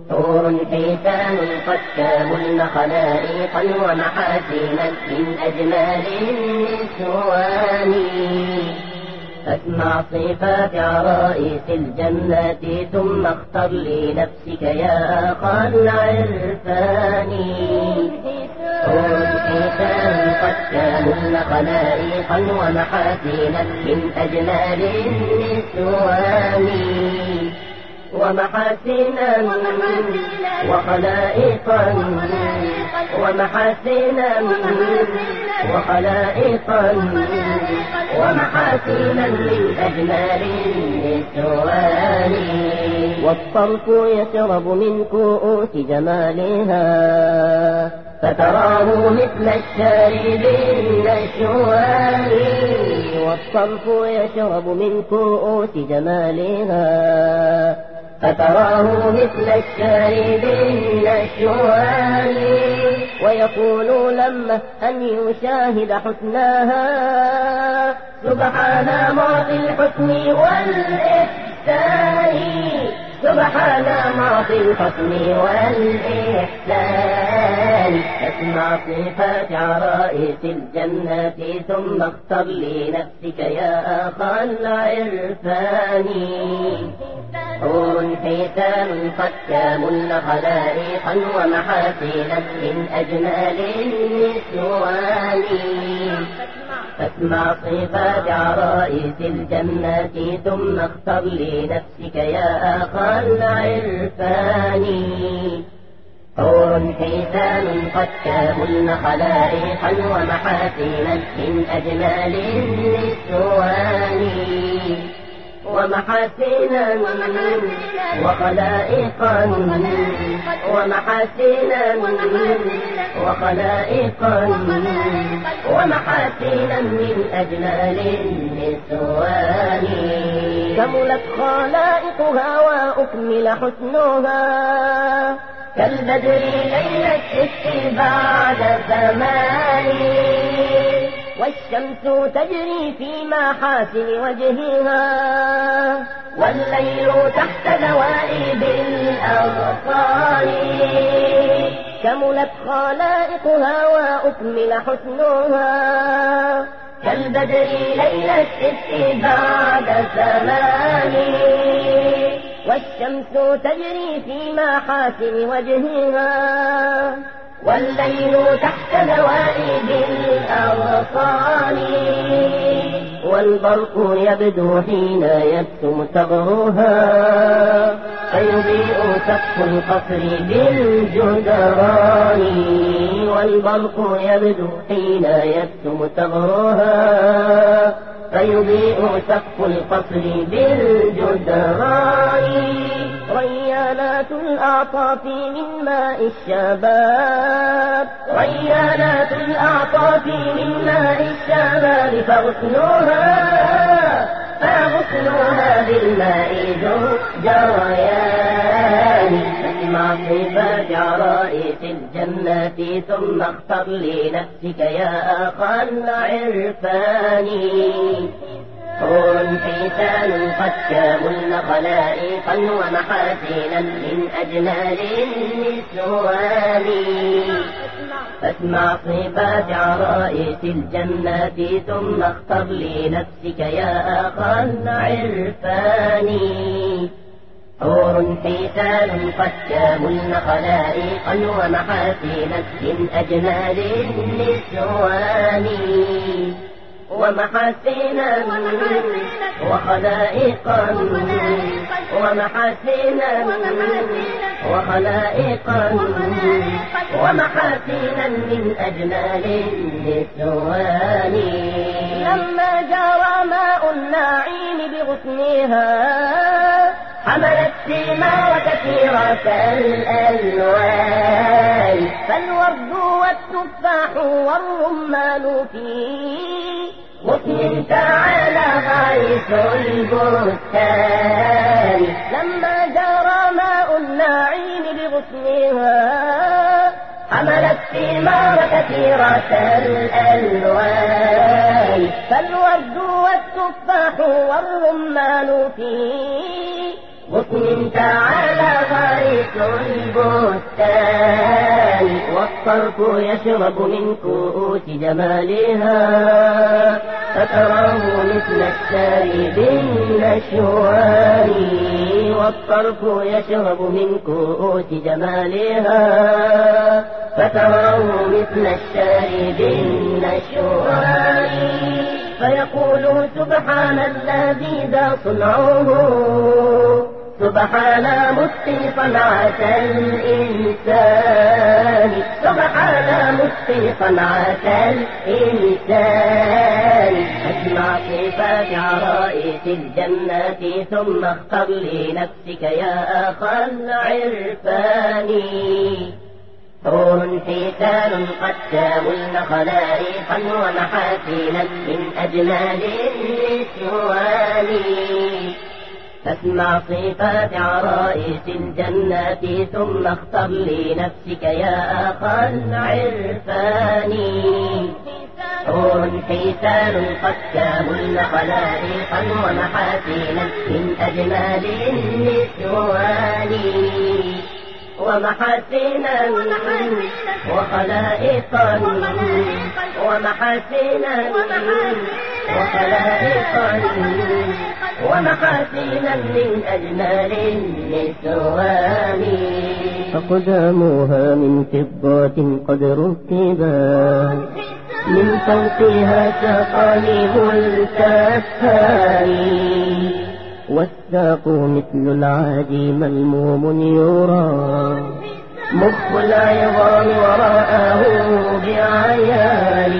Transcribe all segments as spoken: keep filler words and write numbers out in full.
حور حيتان قد كاملن خلائقا ومحاسنا من أجمال النسوان. أسمع صفات عرائس الجنة ثم اختر لنفسك يا أخا العرفان. حور حيتان قد كاملن خلائقا ومحاسنا من أجمال النسوان. ومحاسنا وخلائقا ومحاسنا وخلائقا ومحاسنا من أجمال النسوان. والطرف يشرب من كؤوس جمالها فتراه مثل الشارب النشوان. والطرف يشرب من كؤوس جمالها فتراه مثل الشارب النشوان. ويقول لما أن يشاهد حسناها سبحان معطي الحسن والإحسان. سبحان معطي الحسن والإحسان. اسمع صفات عرائس الجنة ثم اختر لنفسك يا أخا العرفان. حور حيتان قد كاملن خلائقا ومحاسنا من أجمال النسوان. فاسمع صفات عرائس الجنة ثم اختر لنفسك يا أخا العرفان. حور حيتان قد كاملن خلائقا ومحاسنا من أجمال النسوان. ومحاسنا وخلائقا ومحاسنا وخلائقا ومحاسنا من أجمال النسوان. كملت خلائقها وأكمل حسنها كالبدر ليلة الست بعد زمان. والشمس تجري في محاسن وجهها والليل تحت ذوائب الأغصان. كملت خلائقها وأكمل حسنها كالبدر ليلة الست بعد زمان. والشمس تجري في محاسن وجهها والليل تحت ذوائب الأغصان. والبرق يبدو حين يبسم ثغرها فيضيء سقف القصر بالجدران. والبرق يبدو حين يبسم ثغرها فيضيء سقف القصر بالجدران. ريانات الأعطاف من ماء الشباب ريانات الأعطاف من ماء الشباب فغسلوها فغسلوها بالماء ذو جريان. اسمع صفات عرائس الجنة ثم اختر لنفسك يا أخا العرفان. حور حيتان قد كاملن خلائقا ومحاسنا من أجمال النسوان. فاسمع صفات عرائس الجنة ثم اختر لنفسك يا أخا العرفان. حور حيتان قد كاملن خلائقا ومحاسنا من أجمال النسوان. ومحاسنا وخلائقا ومحاسنا وخلائقا ومحاسنا من أجمال النسوان. لما جرى ماء النعيم بغصنها حملت ثمار كثيرة الألوان. فالورد والتفاح والرمان فيه غصن تعالى غايث البستان. لما جرى ماء النعيم بغصنها حملت ثمار كثيرة الألوان. فالورد والتفاح والرمان فيه غصن تعالى غارس البستان والطرف يشرب من كؤوس جمالها فتراه مثل الشارب النشوان والطرف يشرب من كؤوس جمالها فتراه مثل الشارب النشوان فيقول سبحان الذي ذا صنعه سبحان متقن صنعة الإنسان سبحان متقن صنعة الإنسان اسمع صفات عرائس الجنات ثم اختر لنفسك يا أخا العرفان حور حسان قد تاملن خلائقا ومحاسنا من أجمال النسوان فاسمع صفات عرائس الجنات ثم اختر لنفسك يا أخا العرفان حور حسان قد كاملن خلائقا ومحاسنا من أجمال النسوان ومحاسنا وخلائقا ومحاسنا وخلائقا ومحاسنا من أجمال النسوان فقدامها من فضة قد ركبا من فوقها تقاليب الكفان والساق مثل العادي ملموم يرى مخ العظام وراءه بعيان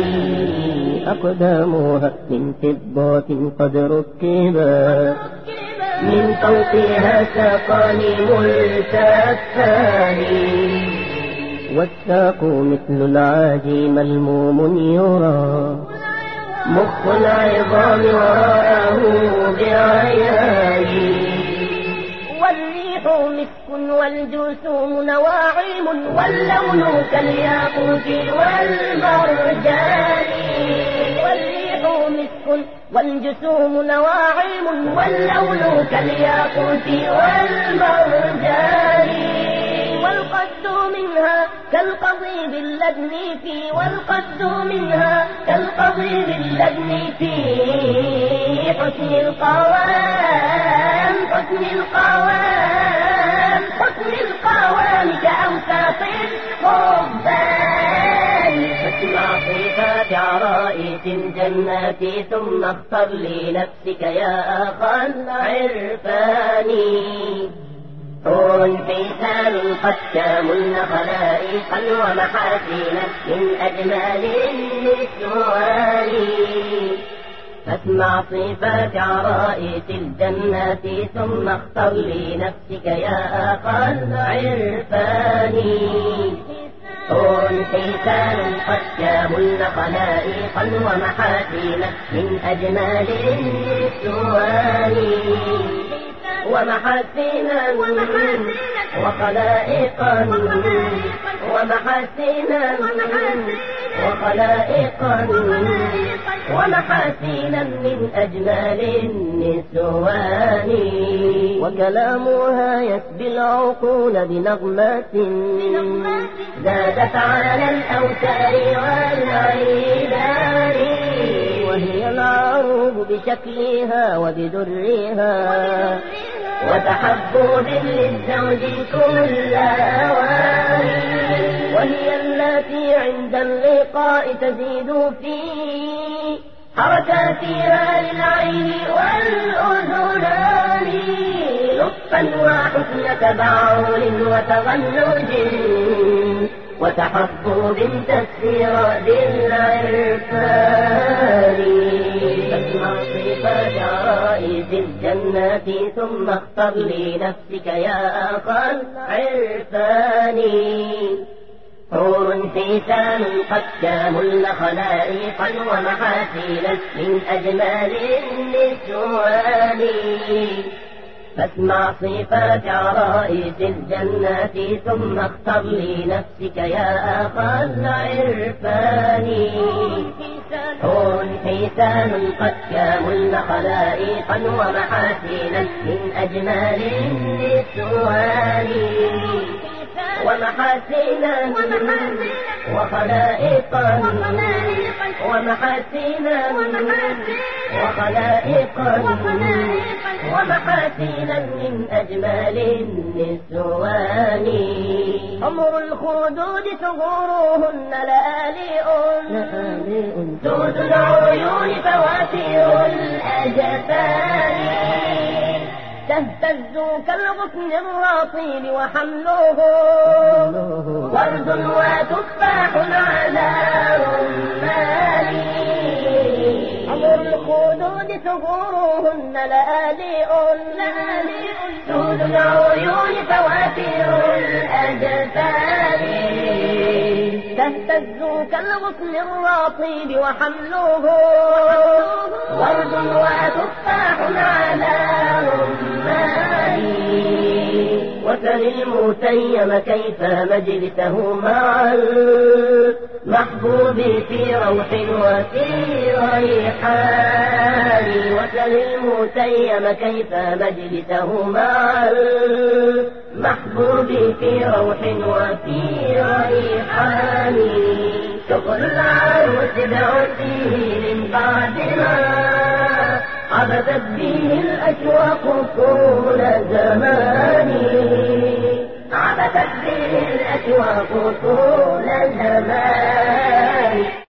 أقدامها من فضة قد ركبا من فوقها تقاليب الكفان والساق مثل العادي ملموم يرى مخ العظام وراءه بعيان والريح مسك والجسوم نواعم واللون كالياقوت والمرجان والريح مسك والجسوم نواعم واللون كالياقوت والمرجان والقد منها كالقضيب اللبن في والقد منها كالقضيب اللبن في حسن القوام حسن القوام حسن القوام كأوساط الخبان فاسمع صفات عرائس الجنات ثم اختر لنفسك يا أخا العرفان حور حسان قد كاملن خلائقا ومحاسنا من أجمال النسوان فاسمع صفات عرائس الجنات ثم اختر لنفسك يا أخا العرفان حور حسان قد كاملن خلائقا ومحاسنا من أجمال النسوان ومحاسنا وخلائقا ومحاسنا وخلائقا ومحاسنا من أجمال النسوان وكلامها يسبي العقول بنغمات زادت على الأوتار والعيدان وهي العروب بشكلها وبدرها وتحبب للزوج كل أوان وهي التي عند اللقاء تزيد في حركاتها للعين والأذنان لطفا وحسن تبعول وتغنج وتحبب تسير بالعرفان فاسمع صفات عرائس الجنات ثم اختر لنفسك يا أخا العرفان حور حسان قد كاملن خلائقا ومحاسنا من أجمال النسوان فاسمع صفات عرائس الجنات ثم اختر لنفسك يا أخا العرفان حور حيتان قد كاملن خلائقا ومحاسنا من أجمال للسوان ومحاسنا وخلائقا ومحاسنا وخلائقا ومحاسنا من أجمال للسوان حمر الخدود ثغورهن لآلئ سود العيون فواتير الأجفان تهتز كالغصن الرطيب وحمله ورد وتفاح على رمان حمر الخدود ثغورهن لآلئ سود العيون فواتير الأجفان تهتز كالغصن الرطيب وحمله ورد وتفاح على رمان وسل المتيم كيف مجلسه مع المحبوب في روح وفي ريحان وسل المتيم كيف مجلسه مع المحبوب في روح وفي ريحان شغل العروس بعسيه من بعد ما عبثت به الأشواق طول زماني عبثت به الأشواق طول زماني